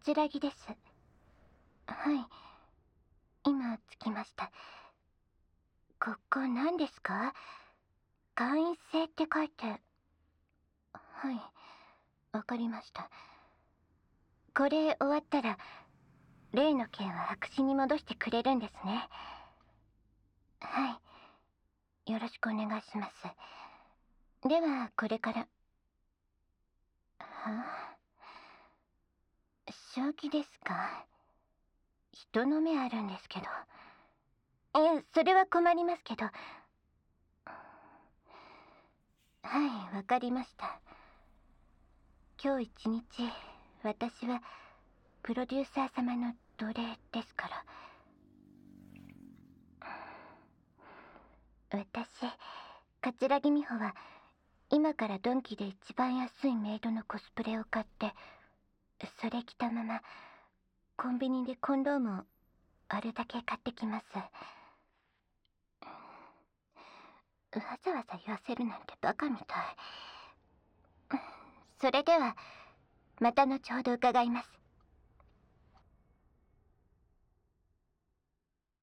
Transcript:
桂木です。はい、今着きました。ここ何ですか？会員制って書いて。はい、わかりました。これ終わったら例の件は白紙に戻してくれるんですね。はい、よろしくお願いします。ではこれから。はあ、正気ですか？人の目あるんですけど。それは困りますけど。はい、わかりました。今日一日私はプロデューサー様の奴隷ですから。私、桂木美穂は今からドンキで一番安いメイドのコスプレを買って、それ着たままコンビニでコンドームをあるだけ買ってきます。わざわざ言わせるなんてバカみたい。それではまた後ほど伺います。